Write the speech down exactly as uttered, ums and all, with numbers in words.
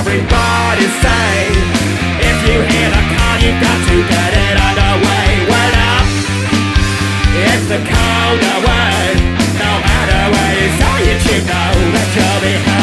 everybody say, if you hear the call, you've got to get it underway. Well up, it's the cold away. No matter where you say, you should know that you'll be